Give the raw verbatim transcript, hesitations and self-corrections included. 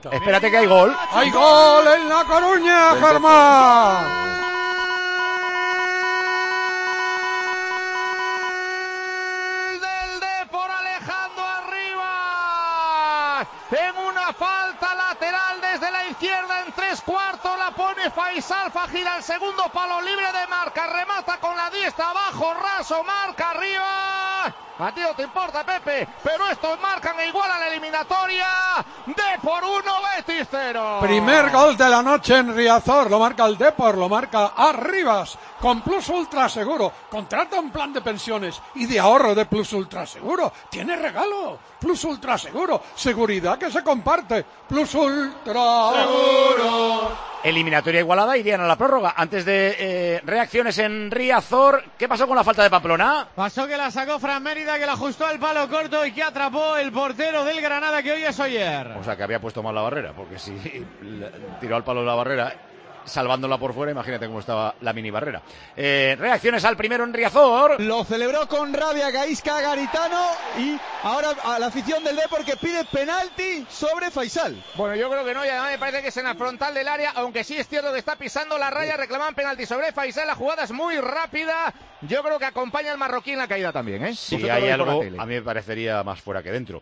gusta. Espérate que hay gol. ¡Hay gol en La Coruña, Germán! En una falta lateral desde la izquierda en tres cuartos la pone Faisal, gira el segundo palo libre de marca, remata con la diestra abajo, raso, marca arriba. A ti no te importa, Pepe, pero estos marcan e igualan la eliminatoria. De por uno, Betis cero. Primer gol de la noche en Riazor, lo marca el Depor, lo marca Arribas, con Plus Ultra Seguro. Contrata un plan de pensiones y de ahorro de Plus Ultra Seguro. Tiene regalo, Plus Ultra Seguro, seguridad que se comparte. Plus Ultra Seguro. Eliminatoria igualada, irían a la prórroga. Antes de eh, reacciones en Riazor, ¿qué pasó con la falta de Pamplona? Pasó que la sacó Fran Mérida, que la ajustó al palo corto y que atrapó el portero del Granada, que hoy es Oyer. O sea, que había puesto mal la barrera, porque si tiró al palo de la barrera, salvándola por fuera, imagínate cómo estaba la mini barrera. Eh, reacciones al primero en Riazor. Lo celebró con rabia Gaisca Garitano y ahora a la afición del Depor que pide penalti sobre Faisal. Bueno, yo creo que no, y además me parece que es en la frontal del área, aunque sí es cierto que está pisando la raya, reclaman penalti sobre Faisal, la jugada es muy rápida, yo creo que acompaña al marroquí en la caída también, ¿eh? Si hay algo, a mí me parecería más fuera que dentro.